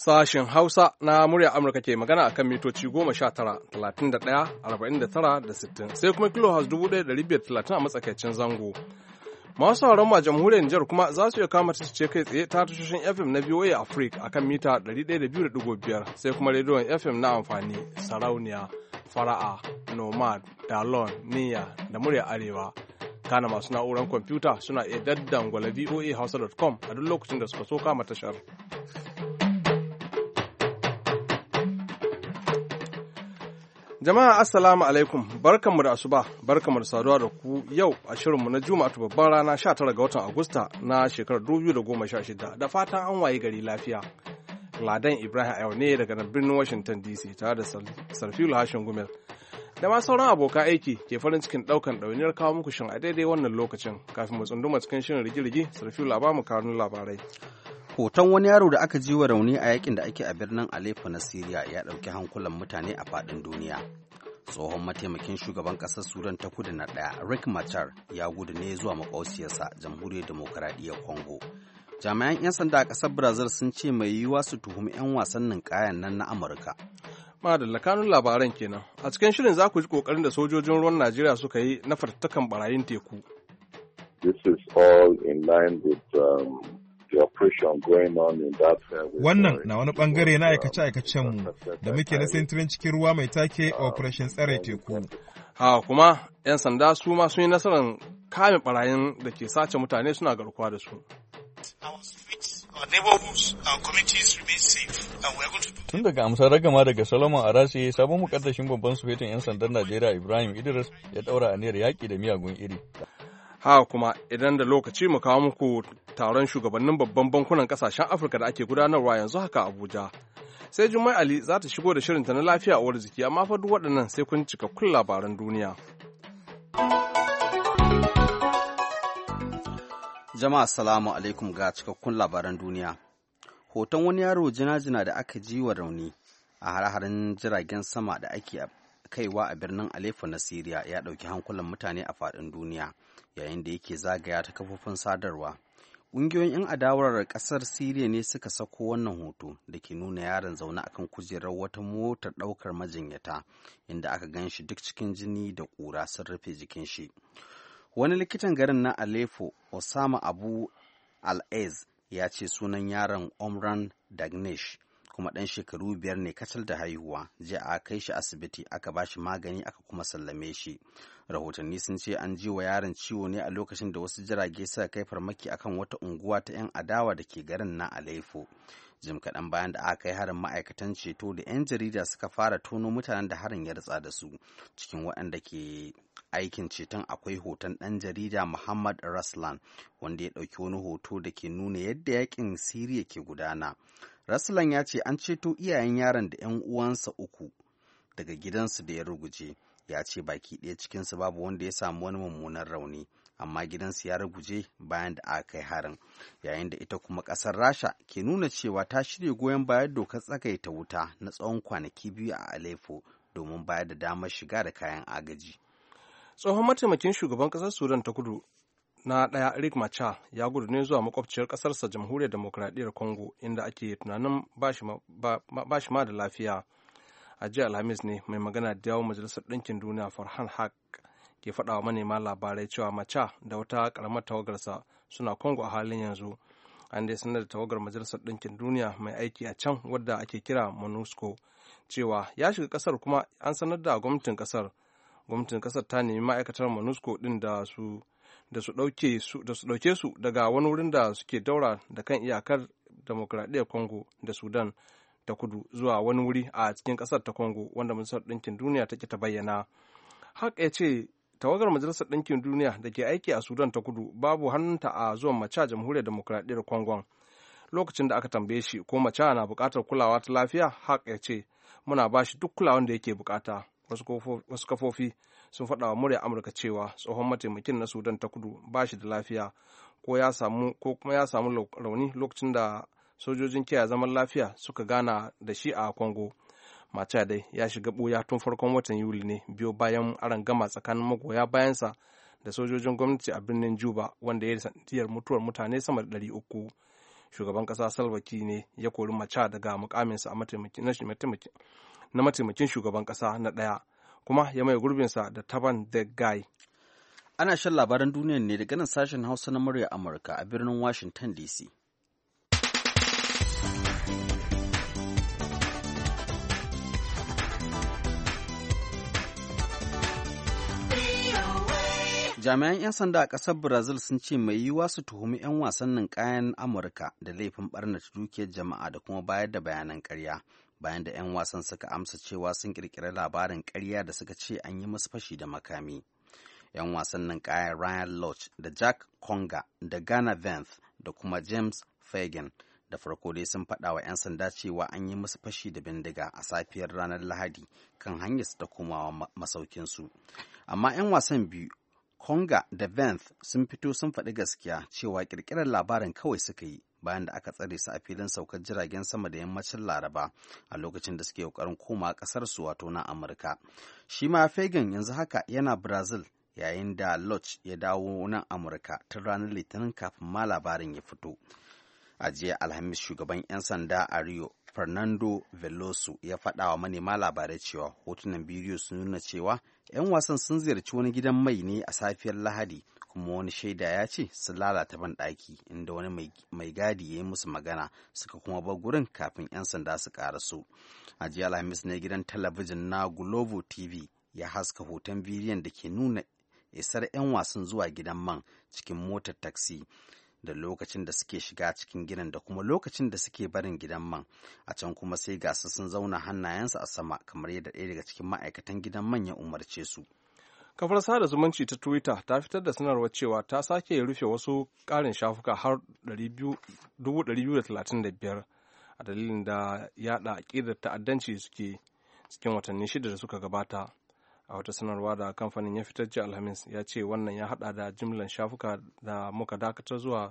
Sashen Hausa na murya Amurka ke magana a kan mitoci 19-31-49-60 sai kuma kilohaz 1,530 a matsakaicin zango. Masu sauran ma jamhuriyar Nijar kuma za su iya kama ce kai tsaye ta tashoshin FM na VOA Africa a kan mita 102.5 sai kuma rediyon FM na amfani Sarauniya, Fara'a, Nomad, Dalon, Niyya da murya Arewa. Kana masu na'urar kwamfuta suna iya daddangwala voahausa.com a duk lokacin da suka so kama tashar. Jama'a assalamu alaikum, barkanmu da asuba, barkanmu da saduwa da ku yau a shirinmu na Juma'a babban rana 19 ga watan Agusta na shekarar 2016 da fatan an waye gari lafiya. Ladan Ibrahim a yau ne daga birnin Washington DC tare da Sarfilu Hashin Gumel. Da ma sauran abokan aiki ke farin cikin ɗaukan ɗawainiyar kawo muku shin a daidai wannan lokacin kafin mu tsunduma cikin shirin rigi-rigi Sarfilu a ba mu kanun labarai. Hoton wani yaro da aka ji wa rauni a yakin da ake a birnin Aleppo na Syria ya ɗauki hankulan mutane a faɗin duniya. Tsohon mataimakin shugaban ƙasar Sudan ta kudu na ɗaya, Riek Machar, ya gudu ne zuwa makwauciyarsa, Jamhuriyar Demokaradiyyar Congo. Jami'an 'yan sanda a ƙasar Brazil sun ce mai yiwuwa su tuhumi 'yan wasannin kayan nan na Amurka. Madalla kanun labaran kenan. A cikin shirin za ku ji ƙoƙarin da sojojin ruwan Najeriya suka yi na fatattakan barayin teku. This is all in line with Wannan na wani bangare na aikace-aikacenmu da muke na sintirin cikin ruwa mai take Operation Tsare Teku. Kuma 'yan sanda su ma sun yi nasarar kame barayin da ke sace mutane suna garkuwa da su. Tun daga amsar ragama daga Solomon Arase, sabon mukaddashin babban sufetin 'yan sandan Najeriya Ibrahim Idris ya daura aniyar yaƙi da miyagun iri. Kuma idan da lokaci mu kawo muku taron shugabannin babban bankunan kasashen Afirka da ake gudanarwa yanzu haka Abuja. Sai Jummai Ali za ta shigo da shirinta na lafiya uwar jiki, amma fa duk waɗannan sai kun cikakkun labaran duniya. Jama'a assalamu alaikum ga cikakkun labaran duniya. Hoton wani yaro jina-jina da aka ji wa rauni a hare-haren jiragen sama da ake kaiwa a birnin Aleppo na Syria ya ɗauki hankulan mutane a faɗin duniya yayin da yake zagaya ta kafofin sadarwa. Ƙungiyoyin 'yan adawar ƙasar Syria ne suka sako wannan hoto da ke nuna yaron zaune akan kujerar wata motar ɗaukar majinyata inda aka gan shi duk cikin jini da ƙura sun rufe jikin shi. Wani likitan garin na Aleppo, Osama Abu Al-Ez, ya ce sunan yaron Omran Dagnesh, kuma ɗan shekaru 5 ne kacal da haihuwa. Jiya a kai shi asibiti aka ba shi magani aka kuma sallame shi. Rahotanni sun ce an ji wa yaron ciwo ne a lokacin da wasu jirage suka kai farmaki akan wata unguwa ta 'yan adawa da ke garin na Aleppo. Jim kaɗan bayan da aka kai harin, ma'aikatan ceto da 'yan jarida suka fara tono mutanen da harin ya ritsa da su. Cikin waɗanda ke aikin ceton akwai hoton ɗan jarida Muhammad Raslan, wanda ya ɗauki wani hoto da ke nuna yadda yakin Siriya ke gudana. Raslan ya ce an ceto iyayen yaron da 'yan uwansa 3 daga gidansu da ya ruguje. Ya ce baki ɗaya cikinsu babu wanda ya samu wani mummunan rauni, amma gidansu ya ruguje bayan da aka kai harin. Yayin da ita kuma ƙasar Rasha ke nuna cewa ta shirya goyon bayan dokar tsagaita wuta na tsawon kwanaki 2 a Aleppo domin bayar da damar shiga da kayan agaji. Tsohon mataimakin shugaban ƙasar Sudan ta kudu na ɗaya, Riek Machar, ya gudu ne zuwa makwabciyar ƙasarsa Jamhuriyar Demokaradiyyar Congo, inda ake tunanin ba shi ma da lafiya. A jiya Alhamis ne mai magana da yawon Majalisar Ɗinkin Duniya Farhan Haq ke faɗa wa manema labarai cewa Machar da wata ƙaramar tawagarsa suna Congo a halin yanzu. An dai sanar da tawagar Majalisar Ɗinkin Duniya mai aiki a can wadda ake kira MONUSCO cewa ya shiga ƙasar, kuma an sanar da gwamnatin ƙasar. Gwamnatin ƙasar ta nemi ma'aikatar MONUSCO ɗin da su ɗauke su daga wani wurin da suke daura da kan iyakar Demokradiyyar Congo da Sudan ta kudu zuwa wani wuri a cikin ƙasar ta Congo wanda Majalisar Ɗinkin Duniya take ta bayyana. Haka ya ce tawagar Majalisar Ɗinkin Duniya da ke aiki a Sudan ta kudu babu hannunta a zuwan Machar Jamhuriyar Demokradiyyar Congo. Lokacin da aka tambaye shi ko Machar na buƙatar kulawa ta lafiya, haka ya ce muna ba shi duk kulawan da yake buƙata. Wasu kafofi sun faɗa wa murya Amurka cewa tsohon mataimakin na Sudan ta kudu ba shi da lafiya ko kuma ya samu rauni lokacin da sojojin kiyaye zaman lafiya suka gana da shi a Congo. Machar dai ya shiga ɓuya tun farkon watan Yuli ne, biyo bayan arangama tsakanin magoya bayansa da sojojin gwamnati a birnin Juba, wanda ya yi sanadiyar mutuwar mutane sama da 300. shugaban ƙasa Salva Kiir ne ya kori Machar daga mukaminsa na mataimakin shugaban ƙasa na ɗaya, kuma ya mai gurbinsa da Taban the Guy. Ana shan labaran duniya ne daga nan sashen Hausa na murya Amurka a birnin Washington DC. Jami'an 'yan sanda a ƙasar Brazil sun ce mai yiwuwa su tuhumi 'yan wasan ninƙayan Amurka da laifin ɓarnata dukiyar jama'a da kuma bayar da bayanan ƙarya, bayan da 'yan wasan suka amsa cewa sun ƙirƙiri labarin ƙarya da suka ce an yi musu fashi da makami. 'Yan wasan ninƙayan Ryan Lochte da Jack Conger da Ghana Vanth da kuma James Fagan da farko dai sun faɗa wa 'yan sanda cewa an yi musu fashi da bindiga a safiyar ranar Lahadi kan hanyar da komawa masaukinsu. Amma 'yan wasan biyu, Conger da Vanth, sun fito sun faɗi gaskiya cewa ƙirƙirar labarin kawai suka yi bayan da aka tsare su a filin saukar jiragen sama da yammacin Laraba a lokacin da suke ƙoƙarin koma ƙasarsu wato na Amurka. Shi ma Fagan yanzu haka yana Brazil yayin da Lochte ya dawo nan Amurka tun ranar Litinin kafin ma labarin ya fito. A jiya Alhamis shugaban 'yan sanda a Rio, Fernando Veloso, ya faɗa wa manema labarai cewa hotunan bidiyo sun nuna cewa 'yan wasan sun ziyarci wani gidan mai ne a safiyar Lahadi, kuma wani shaida ya ce sun lalata banɗaki inda wani mai gadi ya yi musu magana suka kuma bar gurin kafin 'yan sanda su ƙaraso. A jiya Alhamis ne gidan talabijin na Globo TV ya haska hoton bidiyon da ke nuna isar 'yan wasan zuwa gidan man cikin motar taksi da lokacin da suke shiga cikin gidan da kuma lokacin da suke barin gidan man. A can kuma sai gasu sun zauna hannayensu a sama kamar yadda ɗaya daga cikin ma'aikatan gidan man ya umarce su. Kafar sada zumunci ta Twitter ta fitar da sanarwar cewa ta sake rufe wasu ƙarin shafuka har 235 a dalilin da yaɗa aƙidar ta'addanci suke cikin watanni 6 da suka gabata. A wata sanarwa da kamfanin ya fitar jiya Alhamis ya ce wannan ya hada da jimlar shafuka da muka dakatar zuwa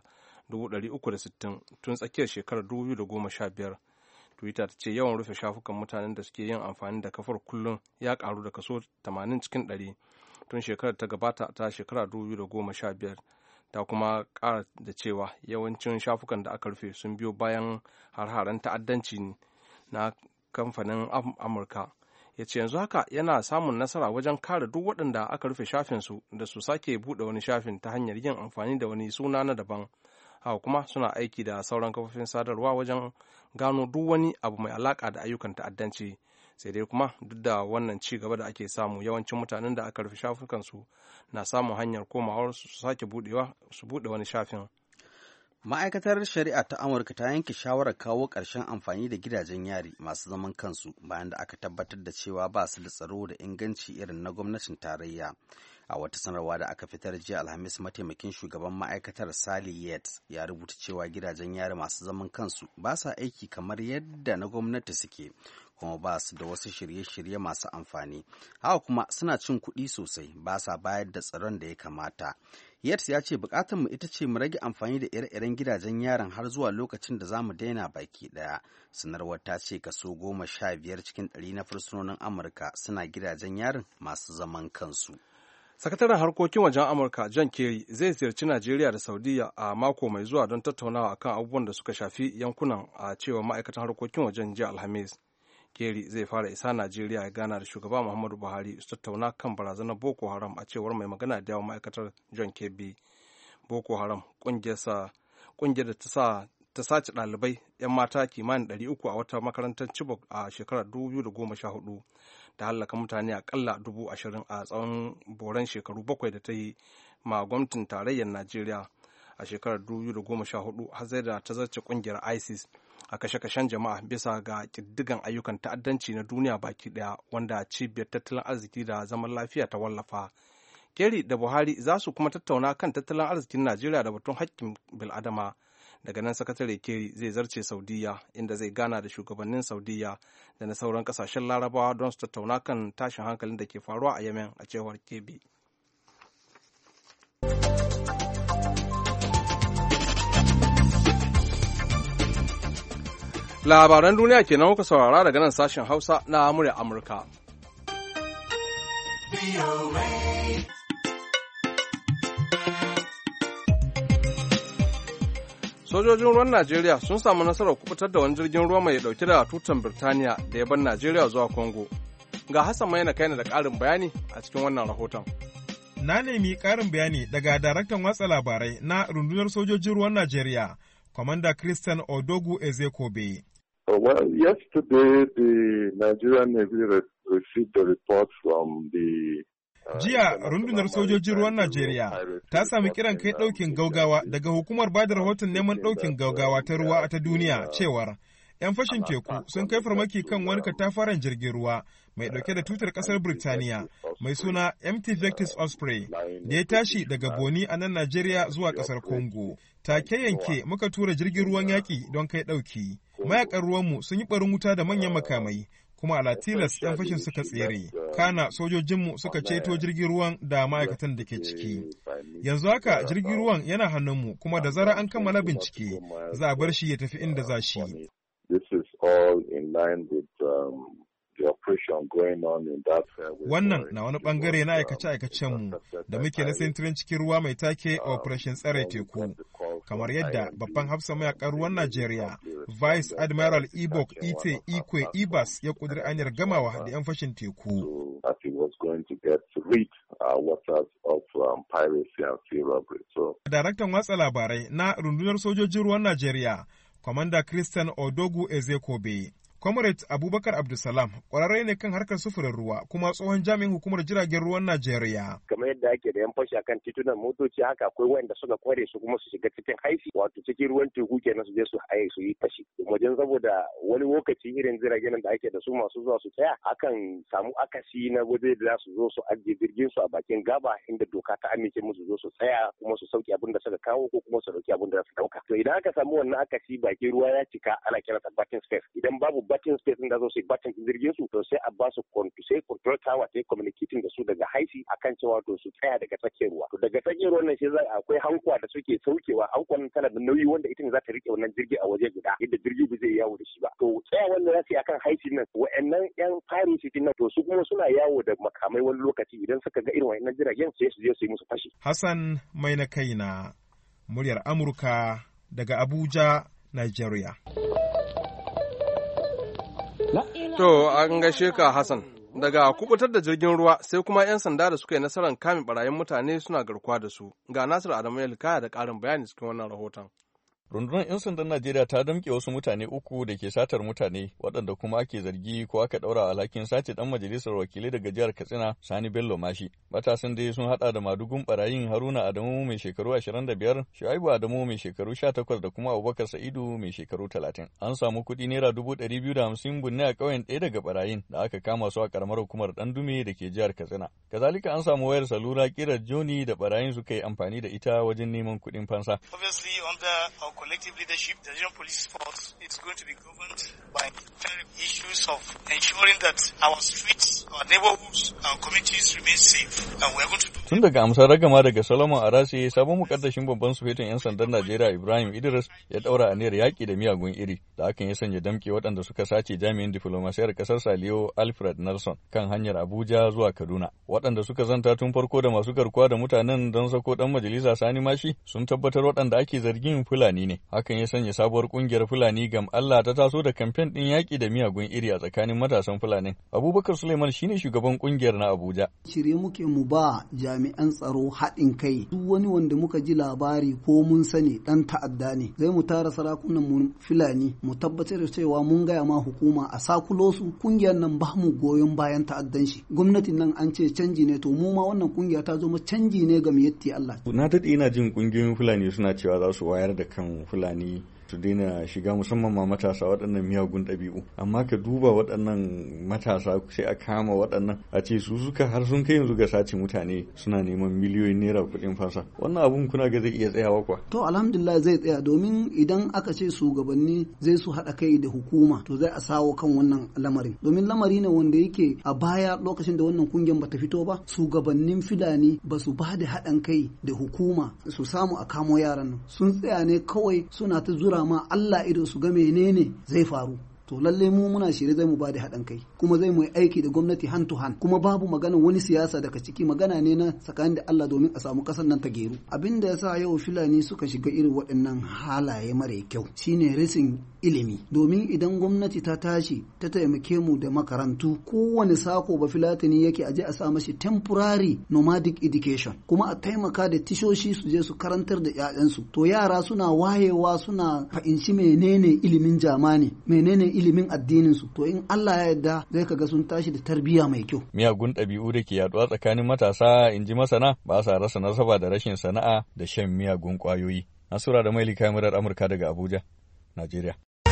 360 tun tsakiyar shekarar 2015. Twitter ta ce yawan rufe shafukan mutanen da suke yin amfani da kafar kullum ya karu da kaso 80 cikin 100 tun shekarar ta gabata ta shekara 2015. Ta kuma kara da cewa yawancin shafukan da aka rufe sun biyo bayan har-haren ta'addanci na kamfanin Amurka. Ya ce yanzu haka yana samun nasara wajen kare duk waɗanda aka rufe shafinsu da su sake buɗe wani shafin ta hanyar yin amfani da wani suna na daban. Haka kuma suna aiki da sauran kafofin sadarwa wajen gano duk wani abu mai alaƙa da ayyukan ta'addanci. Sai dai kuma duk da wannan ci gaba da ake samu, yawancin mutanen da aka rufe shafukansu na samun hanyar komawar su sake buɗe wani shafin. Ma'aikatar Shari'a ta Amurka ta yanke shawarar kawo ƙarshen amfani da gidajen yari masu zaman kansu bayan da aka tabbatar da cewa ba su da tsaro da inganci irin na gwamnatin tarayya. A wata sanarwa da aka fitar jiya Alhamis, mataimakin shugaban ma'aikatar Sally Yates ya rubuta cewa gidajen yari masu zaman kansu ba sa aiki kamar yadda na gwamnati suke, kuma ba su da wasu shirye-shirye masu amfani. Haka kuma suna cin kuɗi sosai, ba sa bayar da tsaron da ya kamata. Yates ya ce bukatarmu ita ce mu rage amfani da ire-iren gidajen yaron har zuwa lokacin da za mu daina baki ɗaya. Sanarwar ta ce kaso 15 cikin 100 na fursunonin Amurka suna gidajen yarin masu zaman kansu. Sakataren harkokin wajen Amurka John Kerry zai ziyarci Najeriya da Saudiya a mako mai zuwa don tattaunawa akan abubuwan da suka shafi yankunan, a cewa ma'aikatan harkokin wajen jiya Alhamis. Kerry zai fara isa Najeriya ya gana da shugaba Muhammadu Buhari su tattauna kan barazanar Boko Haram, a cewar mai magana da yawan ma'aikatar John Kirby. Boko Haram ƙungiyar da ta sace ɗalibai 'yan mata kimanin 300 a wata makarantar Chibok a shekarar 2014 da hallaka mutane akalla 20,000 a tsawon boran shekaru 7 da ta yi ma gwamnatin tarayyar Najeriya. A shekarar 2014 har zai da ta zarce ƙungiyar ISIS a kashe-kashen jama'a bisa ga ƙiddigan ayyukan ta'addanci na duniya baki ɗaya, wanda cibiyar tattalin arziki da zaman lafiya ta wallafa. Kerry da Buhari za su kuma tattauna kan tattalin arzikin Najeriya da batun haƙƙin bil'adama. Daga nan sakatare Kerry zai zarce Saudiya, inda zai gana da shugabannin Saudiya da na sauran ƙasashen Larabawa don su tattauna kan tashin hankalin da ke faruwa a Yemen, a cewar Kerry. Labaran duniya kenan kuka saurara daga nan sashen Hausa na murya Amurka. Sojojin ruwan Najeriya sun samu nasarar kubutar da wani jirgin ruwa mai dauke da tutan Birtaniya da ya bar Najeriya zuwa Congo. Ga Hassan Maina kaina da ƙarin bayani a cikin wannan rahoton. Na nemi ƙarin bayani daga daraktan watsa labarai na rundunar sojojin ruwan Najeriya, Kwamanda Christian Odogu Ezekobe. Well, yesterday the Nigerian Navy received the report from the Jiya rundunar sojojin ruwan Najeriya ta sami kiran kai ɗaukin gaugawa daga hukumar bada rahoton neman ɗaukin gaugawa ta ruwa ta duniya cewar 'yan fashin teku sun kai farmaki kan wani katafaren jirgin ruwa mai ɗauke da tutar ƙasar Birtaniya mai suna MT Vectis Osprey da ya tashi daga Boni a nan Najeriya zuwa ƙasar Congo. Take yanke muka tura jirgin ruwan yaƙi don kai ɗauki. Mayakan ruwanmu sun yi ɓarin wuta da manyan makamai, kuma ala tilas 'yan fashin suka tsere. Kana sojojinmu suka ceto jirgin ruwan da ma'aikatan da ke ciki. Yanzu haka jirgin ruwan yana hannunmu, kuma da zara an kammala bincike za a bar shi ya tafi inda za shi. Wannan na wani bangare na aikace-aikacenmu da muke na sintirin cikin ruwa mai take Operation Tsare Teku, kamar yadda babban hafsa mayakan ruwan Najeriya, Vice Admiral Ibok Ite Ikwe Ibas ya kudiri anyar gamawa da 'yan fashin teku. Daraktan watsa labarai na rundunar sojojin ruwan Najeriya, Kwamanda Christian Odogu Ezekobe. Comrade Abubakar Abdulsalam kwararre ne kan harkar sufurin ruwa kuma tsohon jami'in hukumar jiragen ruwan Najeriya. Kamar yadda ake da yan fashi akan titunan motoci haka akwai wanda suka kware su kuma su shiga cikin haifi wato cikin ruwan teku kenan su je su haye su yi fashi. Wajen saboda wani lokaci irin jiragen da ake da su masu zuwa su tsaya akan samu akasi na waje da za su zo su ajiye jirgin su a bakin gaba inda doka ta amince musu zo su tsaya kuma su sauke abin da suka kawo ko kuma su dauki abin da su dauka. To idan aka samu wannan akasi bakin ruwa ya cika ana kiransa batting space. Idan babu batting space da zo su yi batting jirgin su to sai a ba su sai control tower ta communicating da su daga haifi akan cewa to su tsaya daga tsakiyar ruwa. To daga tsakiyar ruwan nan sai akwai hankwa da suke saukewa, hankwan tana da nauyi wanda ita ne za ta rike wannan jirgi a waje guda yadda jirgi ba zai yawo da shi ba. To tsaya wannan za su yi akan haifi nan wa'annan yan piracy nan to su kuma suna yawo da makamai wani lokaci idan suka ga irin wa'annan jiragen sai su je su yi musu fashi. Hassan mai na kaina, muryar Amurka daga Abuja, Nigeria. To an gaishe ka Hassan. Daga kubutar da jirgin ruwa sai kuma 'yan sanda da suka yi nasarar kame barayin mutane suna garkuwa da su. Ga Nasir Adamu Yalkaya da ƙarin bayani cikin wannan rahoton. Rundunar 'yan sandan Najeriya ta damƙe wasu mutane uku da ke satar mutane waɗanda kuma ake zargi ko aka ɗaura alhakin sace ɗan majalisar wakilai daga jihar Katsina Sani Bello Mashi. Matasan dai sun haɗa da madugun barayin Haruna Adamu mai shekaru 25, Shu'aibu Adamu mai shekaru 18 da kuma Abubakar Sa'idu mai shekaru 30. An samu kuɗi naira 250 bunne a ƙauyen ɗaya daga barayin da aka kama su a ƙaramar hukumar Ɗandume da ke jihar Katsina. Kazalika an samu wayar salula ƙirar Joni da barayin suka yi amfani da ita wajen neman kuɗin fansa. Collective leadership, the Nigerian police force is going to be governed by issues of ensuring that our streets, our neighborhoods, our communities remain safe, and we are going to do. Tun daga amsar ragama daga Solomon Arase, sabon mukaddashin babban sufetin 'yan sandan Najeriya Ibrahim Idris ya daura aniyar yaƙi da miyagun iri, da hakan ya sanya damƙe waɗanda suka sace jami'in diflomasiyar ƙasar Saliyo Alfred Nelson kan hanyar Abuja zuwa Kaduna. Waɗanda suka zanta tun farko da masu garkuwa da mutanen don sako ɗan majalisa Sani Mashi sun tabbatar waɗanda ake zargin Fulani ne. Hakan ya sanya sabuwar ƙungiyar Fulani Gam Allah ta taso da kamfen ɗin yaƙi da miyagun iri a tsakanin matasan Fulanin. Abubakar Suleiman shine shugaban ƙungiyar na Abuja. Shirye muke mu ba jami'an tsaro haɗin kai, duk wani wanda muka ji labari ko mun sani ɗan ta'adda ne, zai mu tara sarakunan mu Fulani mu tabbatar da cewa mun gaya ma hukuma a sakulo su. Kungiyar nan ba mu goyon bayan ta'addan shi. Gwamnatin nan an ce canji ne, to mu ma wannan kungiya ta zo mu canji ne ga miyatti Allah. Na daɗe ina jin kungiyoyin Fulani suna cewa za su wayar da kan Fulani su daina shiga musamman ma matasa waɗannan miyagun ɗabi'u, amma ka duba waɗannan matasa sai a kama waɗannan a ce su suka har sun kai yanzu ga sace mutane suna neman miliyoyin naira kuɗin fasa. Wannan abun kuna ga zai iya tsayawa kuwa? To alhamdulillah zai tsaya, domin idan aka ce shugabanni zai su haɗa kai da hukuma to zai a sawo kan wannan lamarin, domin lamari ne wanda yake a baya lokacin da wannan kungiyar bata fito ba shugabannin Fulani ba su ba da haɗin kai da hukuma su samu a kamo yaran nan, sun tsaya ne kawai suna ta zura ma Allah ido su ga menene zai faru. to lalle mu muna shirye zai mu bada haɗin kai kuma zai mu yi aiki da gwamnati hand to hand kuma babu maganar wani siyasa daga ciki, magana ne na tsakanin da Allah domin a samu kasar nan ta geru. Abin da yasa yau Fulani suka shiga irin waɗannan halaye mara kyau shine rashin ilimi, domin idan gwamnati ta tashi ta taimake mu da makarantu, kowane sako ba Fulatani yake aje a sa mashi temporary nomadic education, kuma a taimaka da tishoshi su je su karantar da 'ya'yansu, to yara suna wayewa suna fahimci menene ilimin zamani, menene ilimin addininsu, to in Allah ya yarda zai kaga sun tashi da tarbiyya mai kyau. Miyagun ɗabi'u da ke yaduwa tsakanin matasa, in ji masana, ba sa rasa nasaba da rashin sana'a da shan miyagun ƙwayoyi. Nasura da Maili kamarar Amurka daga Abuja, Najeriya.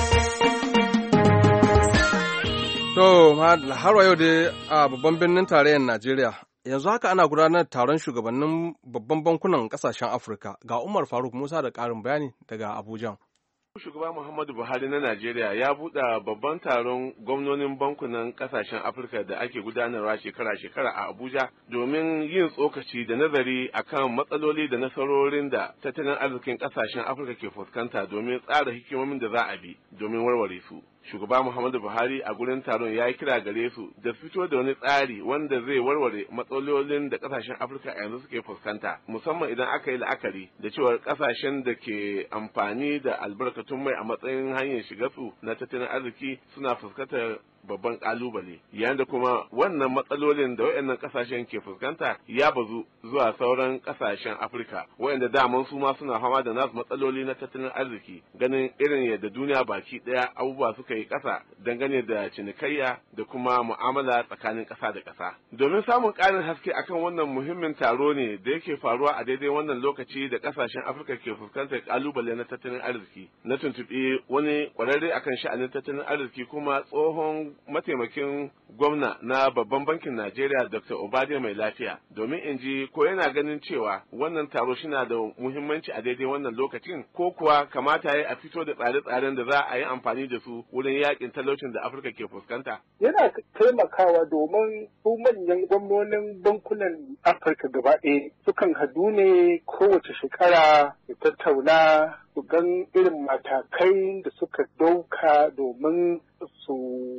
To, har wa yau dai a babban birnin tarayyar Najeriya, yanzu haka ana gudanar da taron shugabannin babban bankunan kasashen Afirka. Ga Umar Faruk Musa da ƙarin bayani daga Abuja. Shugaba Muhammadu Buhari na Najeriya ya buɗe babban taron gwamnonin bankunan ƙasashen Afirka da ake gudanarwa shekara-shekara a Abuja domin yin tsokaci da nazari akan matsaloli da nasarorin da tattalin arzikin ƙasashen Afirka ke fuskanta domin tsara hikimomin da za a bi domin warware su. Shugaba Muhammadu Buhari a gurin taron ya yi kira gare su da fito da wani tsari wanda zai warware matsalolin da kasashen Afirka a yanzu suke fuskanta, musamman idan aka yi la'akari da cewar kasashen da ke amfani da albarkatun mai a matsayin hanyar shiga su na tattalin arziki suna fuskantar babban kalubale, yayin da kuma wannan matsalolin da waɗannan kasashen ke fuskanta ya bazu zuwa sauran kasashen Afirka waɗanda daman su ma suna fama da nasu matsaloli na tattalin arziki, ganin irin yadda duniya baki ɗaya abubuwa suka yi ƙasa dangane da cinikayya da kuma mu'amala tsakanin ƙasa da ƙasa. Domin samun ƙarin haske akan wannan muhimmin taro ne da yake faruwa a daidai wannan lokaci da kasashen Afirka ke fuskantar kalubale na tattalin arziki, na tuntuɓi wani ƙwararre akan sha'anin tattalin arziki kuma tsohon mataimakin gwamna na babban bankin Najeriya Dr. Obade Mai Lafiya domin in ji ko yana ganin cewa wannan taro shi na da muhimmanci a daidai wannan lokacin ko kuwa kamata ya a fito da tsare-tsaren da za a yi amfani da su wurin yakin talaucin da Afirka ke fuskanta. Yana taimakawa domin su manyan gwamnonin bankunan Afirka gaba ɗaya sukan hadu ne kowace shekara da tattauna su gan irin matakai da suka dauka domin su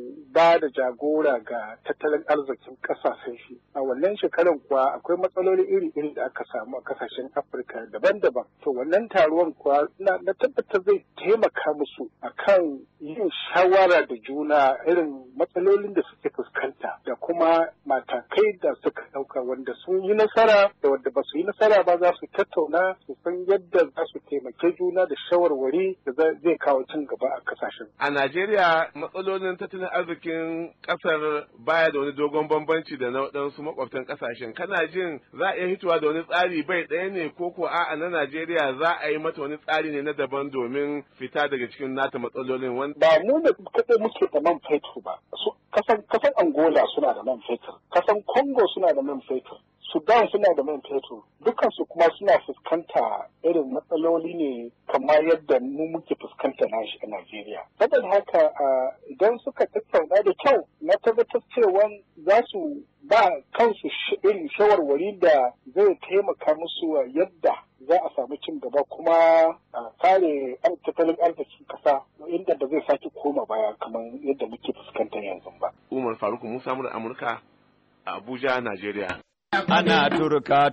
ba da jagora ga tattalin arzikin kasashen shi. A wannan shekaran kuwa akwai matsaloli iri-iri da aka samu a kasashen Afirka daban-daban. To wannan taruwan kuwa na tabbatar zai taimaka musu akan yin shawara da juna irin matsalolin da suke fuskanta da kuma matakai da suka dauka wanda sun yi nasara da wanda ba su yi nasara ba za su tattauna su san yadda za su taimake juna da shawarwari da zai kawo cin gaba a kasashen. A Najeriya matsalolin tattalin arzikin kasar baya da wani dogon bambanci da na waɗansu makwabtan kasashen. Kana jin za a iya hitowa da wani tsari bai ɗaya ne ko a'a na Najeriya za a yi mata wani tsari ne na daban domin fita daga cikin nata matsalolin ba mu ne kaɗai muke da man fetur ba. Kasan Angola suna da man fetur, kasan Congo suna da man fetur, Sudan suna da man fetur, dukansu kuma suna fuskanta irin matsaloli ne kamar yadda mu muke fuskanta nashi a Najeriya. Saboda haka idan suka tattauna da kyau na tabbatar cewa za su ba kansu irin shawarwari da zai taimaka musu yadda za a samu cin gaba kuma a kare tattalin arzikin kasa inda ba zai sake koma baya kamar yadda muke fuskanta yanzu ba. Umar Faruk Musa mura Amurka a Abuja, Najeriya. Ana turka.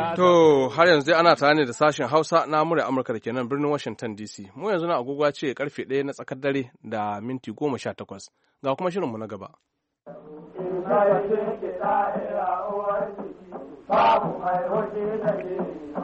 To har yanzu ana tare ne da sashen Hausa na murya Amurka da ke nan birnin Washington DC. Mu yanzu na agogo ce karfe 1 na tsakar dare da minti 18. Ga kuma shirinmu na gaba. Babu mai hoji da ke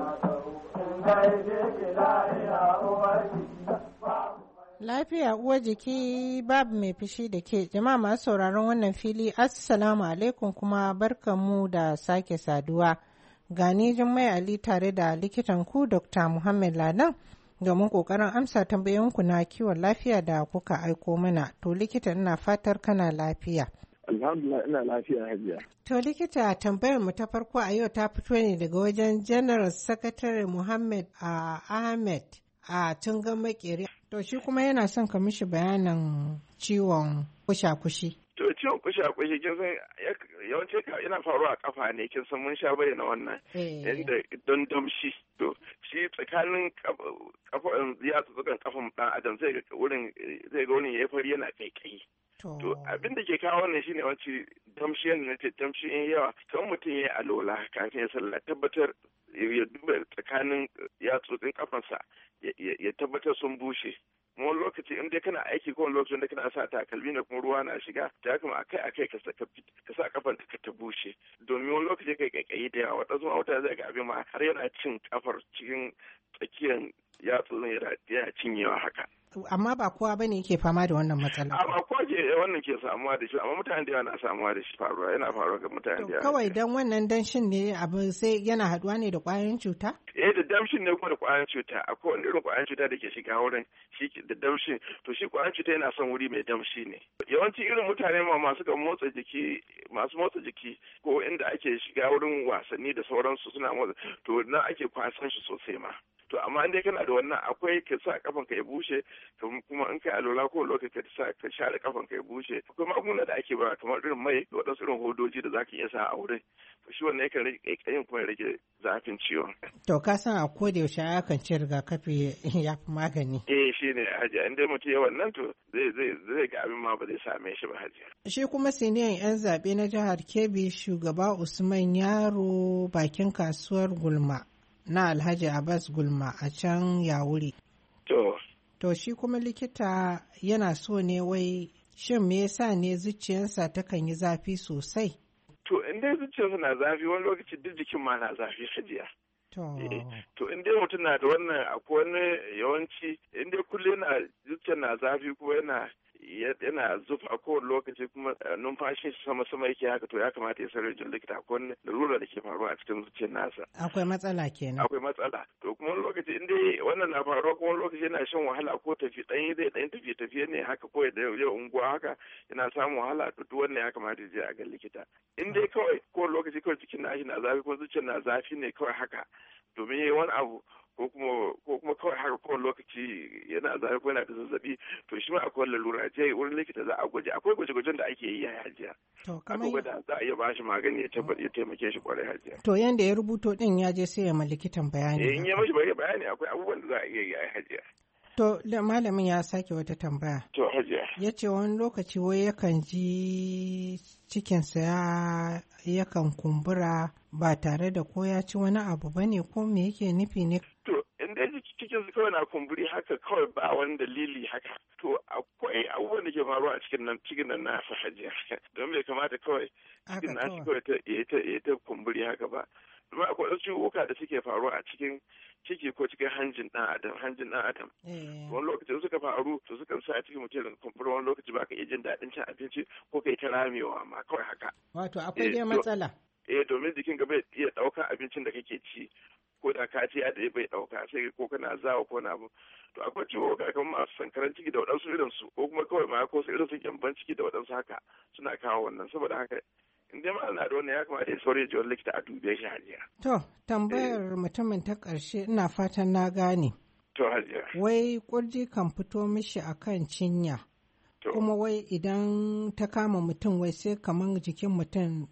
Lafiya uwar jiki babu mai fushi da ke. Jama'a masu sauraron wannan fili assalamu alaikum kuma barkanmu da sake saduwa. Gani Jummai Ali tare da likitan ku Dr. Muhammad Ladan domin kokarin amsa tambayoyinku na kiwon lafiya da kuka aiko mana. To likita ina fatar kana lafiya. Alhamdulillah ina lafiya hajiya. To likita tambayar mu ta farko a yau ta fito ne daga wajen General Secretary Muhammad Ahmed a Tungan Makeri. To shi kuma yana son ka mishi bayanin ciwon kusha-kushi. To ciwon kushe kin san yawanci yana faruwa a kafa ne, kin san mun sha bayyana wannan inda don damshi. To shi tsakanin kafa yatsukan kafan dan adam zai ga wurin yayi fari yana kaikayi. To abin da ke kawo wannan shine yawanci damshi yana damshi in yawa, kan mutum yayi alola kafin ya sallah tabbatar ya duba tsakanin yatsun kafansa ya tabbatar sun bushe. wani lokaci in dai kana aiki ko wani lokacin da kana sa takalmi ne kuma ruwa na shiga ta kuma akai ka sa kafan ka ta bushe domin wani lokaci kai kaikayi da yawa wata zuwa wata zai ga abin ma har yana cin kafar cikin tsakiyar yatsu yana cinyewa haka. Amma ba kowa bane yake fama da wannan matsala. Amma kowa ke wannan ke samuwa da shi, amma mutane da yawa na samuwa da shi yana faruwa ga mutane da yawa. Kawai dan wannan danshin ne abu sai yana haduwa ne da ƙwayoyin cuta? Da damshin ne kuma da ƙwayoyin cuta. Akwai wani irin ƙwayoyin cuta da ke shiga wurin shi da damshin. To shi ƙwayoyin cuta yana son wuri mai damshi ne. Yawanci irin mutane masu motsa jiki ko inda ake shiga wurin wasanni da sauransu suna motsa, to nan ake kwasan shi sosai ma. To amma in dai kana da wannan akwai ka sa kafan ka ya bushe, kuma in kai alola ko lokaci ka sa ka share kafan ka ya bushe. Akwai magunguna da ake ba kamar irin mai da wadansu irin hodoji da zaka iya sa a wurin. To shi wannan yakan rage kaikayin kuma ya rage zafin ciwon. To ka san a koda yaushe akan ce rigakafi ya fi magani. Shine hajiya, in dai mutum ya wannan to zai ga abin ma ba zai same shi ba hajiya. Shi kuma siniyan 'yan zaɓe na jihar Kebbi shugaba Usman Yaro bakin kasuwar Gulma na Alhaji Abbas Gulma a can Yawuri. To shi kuma likita yana so ne wai shin me yasa ne zuciyarsa takan yi zafi sosai? To in dai zuciyarsa na zafi wani lokaci duk jikin ma na zafi hajiya. To in dai mutum na da wannan akwai wani yawanci in dai kullum zuciyar na zafi kuma yana zufa a kowane lokaci kuma numfashin shi sama yake haka, to ya kamata ya sanar da likita akwai wani lalura da ke faruwa a cikin zuciyar nasa. Akwai matsala kenan. Akwai matsala. To kuma wani lokaci in dai wannan na faruwa kuma wani lokaci yana shan wahala ko ɗan tafiye ne haka ko da yau unguwa haka yana samun wahala, to duk wannan ya kamata ya je a ga likita. In dai kawai kowane lokaci kawai cikin nashi na zafi ko zuciyar na zafi ne kawai haka domin yayi wani abu ko kuma kawai haka kowane lokaci yana zafi ko yana da zazzabi, to shi ma akwai lalura je wurin likita za a gwaje. Akwai gwaje-gwajen da ake yi a hajiya. Akwai gwada za a iya bashi magani ya taimake shi kwarai hajiya. To yanda ya rubuto din ya je sai ya ma likitan bayani. In ya mashi bayani akwai abubuwan da za a iya yi a hajiya. To malamin ya sake wata tambaya. To hajiya. Ya ce wani lokaci wai yakan ji cikinsa yakan kumbura ba tare da ko ya ci wani abu bane ko me yake nufi ne? To in dai cikin su kawai na kumburi haka kawai ba wani dalili haka, to akwai abubuwan da ke faruwa a cikin nan na hajiya don bai kamata kawai cikin nashi kawai ya ta kumburi haka ba. Domin akwai wasu ciwuka da suke faruwa a cikin ciki ko cikin hanjin ɗan adam. Wani lokaci suka faru to sukan sa cikin mutum da kumburi, wani lokaci ba ka iya jin daɗin cin abinci ko kai ta ramewa ma kawai haka. Wato akwai dai matsala. Domin jikin ka bai iya ɗaukar abincin da kake ci, ko da ka ci da bai ɗauka sai ko kana zawo ko na abu. To akwai ciwo kamar masu sankaran ciki da waɗansu irin su, ko kuma kawai ma ko su irin su gyamban ciki da waɗansu haka suna kawo wannan. Saboda haka in dai ma na da wannan ya kamata ya saurayi jiwon likita a dube shi hajiya. To tambayar mutumin ta ƙarshe ina fatan na gane. To hajiya. Wai kurji kan fito mishi akan cinya. Kuma wai idan ta kama mutum wai sai kamar jikin mutum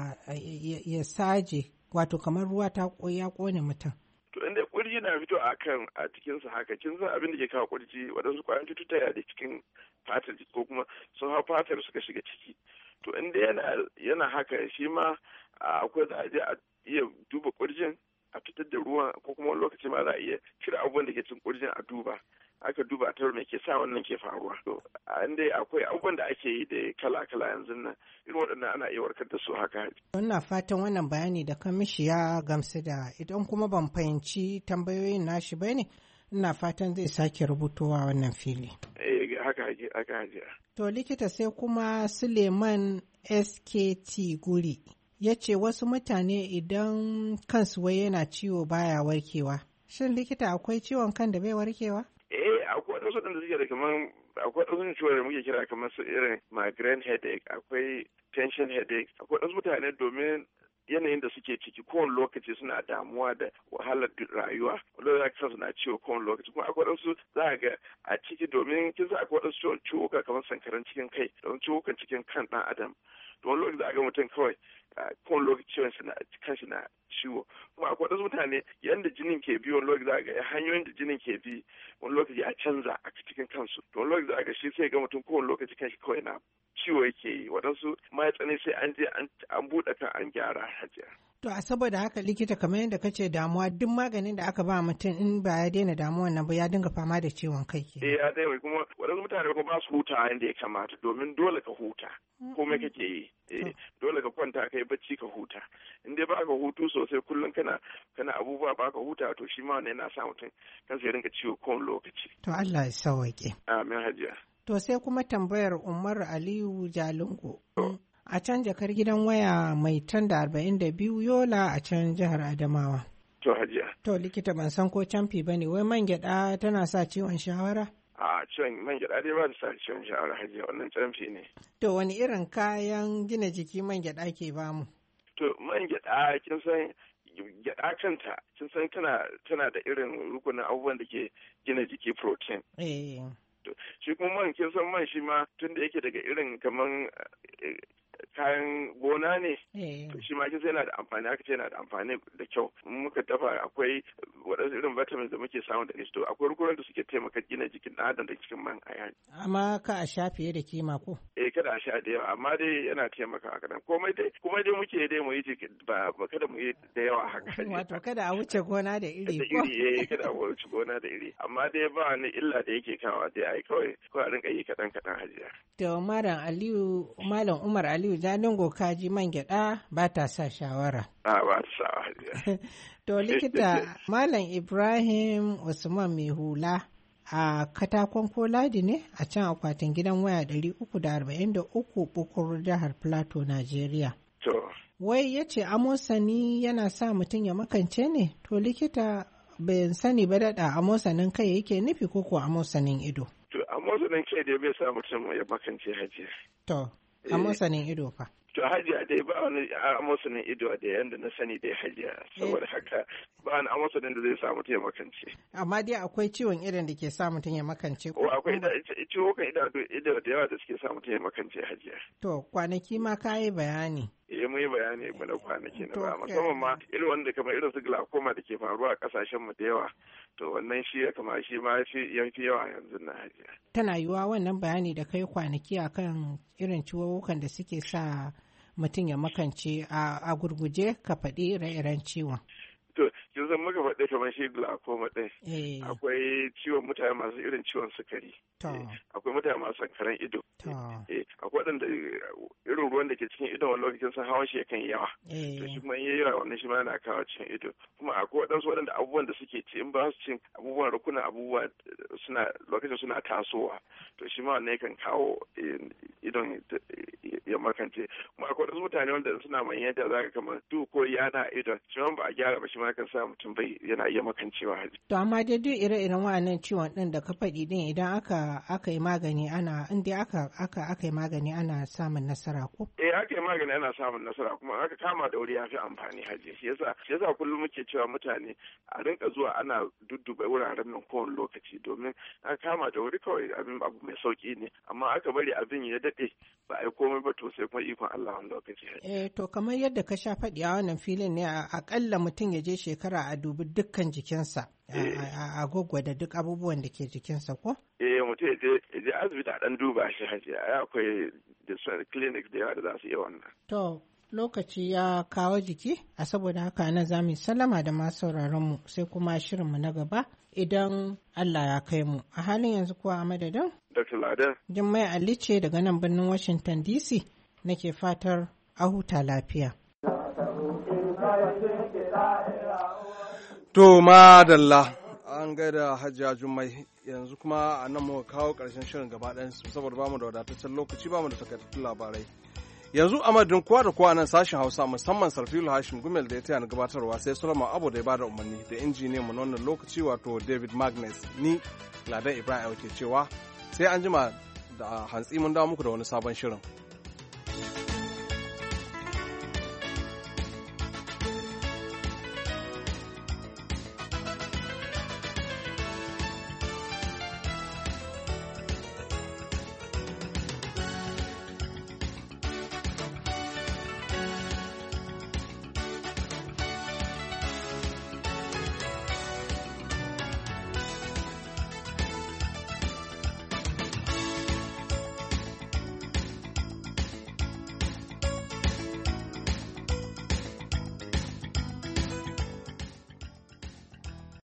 ya saje, wato kamar ruwa ya kone mutum. To inda kurji na fito a cikinsa haka, kin san abin da ke kawo kurji waɗansu ƙwayan cututtuka da cikin fatar ko kuma sun hau fatar suka shiga ciki. To inda yana haka shi ma akwai za a je a iya duba kurjin a fitar da ruwan, ko kuma wani lokaci ma za a iya cire abubuwan da ke cikin kurjin a duba. Aka duba a tarar me ke sa wannan ke faruwa. To inda akwai abubuwan da ake yi da kala-kala yanzu nan, irin waɗannan ana iya warkar da su haka. Ina fatan wannan bayani da kamishi ya gamsu da, idan kuma ban fahimci tambayoyin nashi ba ne, ina fatan zai sake rubutowa wannan fili. Haka hajiya. To likita sai kuma Suleiman SKT Guri ya ce wasu mutane idan kansu wai yana ciwo baya warkewa. Shin likita akwai ciwon kan da bai warkewa? Akwai wasu da suke da kaman akwai wasu ciwon da muke kira kamar su irin migraine headache, akwai tension headache. Akwai wasu mutane domin yanayin da suke ciki kowane lokaci suna damuwa da wahalar rayuwa wanda za ka suna ciwo kowane lokaci kuma akwai waɗansu za ga a ciki domin kin sa akwai waɗansu ciwuka kamar sankaran cikin kai don ciwukan cikin kan ɗan adam don lokaci za ga mutum kawai kowane lokaci kan shi na ciwo kuma akwai wasu mutane yadda jinin ke bi wani lokaci za ga hanyoyin da jinin ke bi wani lokaci ya canza a cikin kansu to wani lokaci za ga shi sai ga mutum kowane lokaci kan shi kawai na ciwo yake yi waɗansu ma ya tsane sai an je an buɗe kan an gyara hajiya. To a saboda haka likita kamar yadda kace damuwa duk maganin da aka ba mutum in ba ya daina damuwa nan ba ya dinga fama da ciwon kai ke. Ya daina kuma waɗansu mutane kuma ba su huta yadda ya kamata domin dole ka huta komai kake yi dole ka kwanta kai bacci ka huta in dai baka hutu sosai kullum kana abubuwa baka huta to shi ma wannan yana sa mutum kansa ya rinka ciwo kowane lokaci. To Allah ya sauwaƙe. Amin hajiya. To sai kuma tambayar Umar Aliyu Jalingo. A can jakar gidan waya mai tan da 42 Yola a can jihar Adamawa. To hajiya. To likita ban san ko camfi ba ne, wai man gyaɗa tana sa ciwon shawara? A ciwon man gyaɗa dai ba ta sa ciwon shawara hajiya wannan camfi ne. To wani irin kayan gina jiki man gyaɗa ke bamu? To man gyaɗa kin san gyaɗa kanta kin san tana da irin rukunin abubuwan da ke gina jiki protein. Shi kuma man kin san man shi ma tun da yake daga irin kaman kayan gona ne to shi ma kisa yana da amfani aka ce yana da amfani da kyau muka dafa akwai waɗansu irin vitamins da muke samu daga shi to akwai rukunan da suke taimaka gina jikin ɗan adam da cikin man aya amma ka a sha fiye da kima ko kada a sha da yawa amma dai yana taimaka kadan kuma dai muke dai mu yi ba kada mu yi da yawa haka wato kada a wuce gona da iri ko kada a wuce gona da iri amma dai ba wani illa da yake kawo dai ai kawai ko a rinka yi kadan hajiya to malam Umar Aliyu Jalingo kaji man gyaɗa ba ta sa shawara. Ba ta sa hajiya. To likita Malam Ibrahim Usman mai hula a katakon koladi ne a can akwatin gidan waya 343 Bukur jihar Plateau, Najeriya. To. Wai ya ce amosani yana sa mutum ya makance ne? To likita bai sani ba daɗa amosanin kai yake nufi ko amosanin ido? To amosanin kai dai bai sa mutum ya makance hajiya. To. A masanin ido fa. To hajiya dai ba wani amosanin ido da yanda na sani dai hajiya saboda haka ba wani amosanin da zai sa mutum ya makance. Amma dai akwai ciwon idon da ke sa mutum ya makance ko? Akwai ciwon ido da yawa da suke sa mutum ya makance hajiya. To kwanaki ma ka yi bayani. Mun yi bayani mana kwanaki na ba musamman ma irin wanda kamar irin su glaucoma da ke faruwa a kasashen mu da yawa to wannan shi ya kama shi ma yafi yawa yanzu na hajiya. Tana yiwuwa wannan bayani da kai kwanaki akan irin ciwuwukan da suke sa mutum ya makance a gurguje ka faɗi ire-iren ciwon. To, kin san muka faɗi kamar shi glaucoma ɗin. Akwai ciwon mutane masu irin ciwon sukari. Akwai mutane masu sankaran ido. Akwai waɗanda irin ruwan da ke cikin idon wani lokacin sun hawan shi yakan yawa. To shi kuma yi yawa wannan shi ma yana kawo cikin ido. Kuma akwai waɗansu waɗanda abubuwan da suke ci in ba su cin abubuwan rukunan abubuwa lokacin suna tasowa. To shi ma wannan yakan kawo idon ya makance. Kuma akwai waɗansu mutane wanda suna manyanta za ka kamar duk ko yana idon. Shi ma ba a gyara ba shi ma kan sa mutum bai yana iya makancewa. To amma dai duk ire-iren wa'annan ciwon ɗin da ka faɗi din idan aka yi magani ana aka yi magani ana samun nasara ko? Aka yi magani ana samun nasara kuma aka kama da wuri ya fi amfani haji. Shi yasa kullum muke cewa mutane a rinka zuwa ana dudduba wuraren nan kowane lokaci domin aka kama da wuri kawai abin abu mai sauki ne amma aka bari abin ya daɗe ba a yi komai ba to sai kuma ikon Allah wani lokaci. To kamar yadda ka sha faɗi a wannan filin ne akalla mutum ya je shekara a dubi dukkan jikinsa a gwaggwada duk abubuwan da ke jikinsa ko? Mutum ya je asibiti a ɗan duba shi hajiya akwai da clinic da yawa da za su yi wannan. To lokaci ya kawo jiki a saboda haka nan za mu sallama da masu sauraronmu sai kuma shirinmu na gaba idan Allah ya kai mu. A halin yanzu kuwa a madadin? Dr. Ladan. Jummai Ali ce daga nan birnin Washington DC nake fatar a huta lafiya. To madalla an gaida Hajiya Jummai yanzu kuma a nan muka kawo ƙarshen shirin gaba ɗayan saboda bamu da wadataccen lokaci bamu da takaitattun labarai. Yanzu a madadin kowa da kowa nan sashen Hausa musamman Sarfilu Hashim Gumel da ya taya ni gabatarwa sai Solomon Abu da ya bada umarni da injiniyan mu wannan lokaci wato David Magnus ni Ladan Ibrahim ke cewa sai an jima da hantsi mun dawo muku da wani sabon shirin.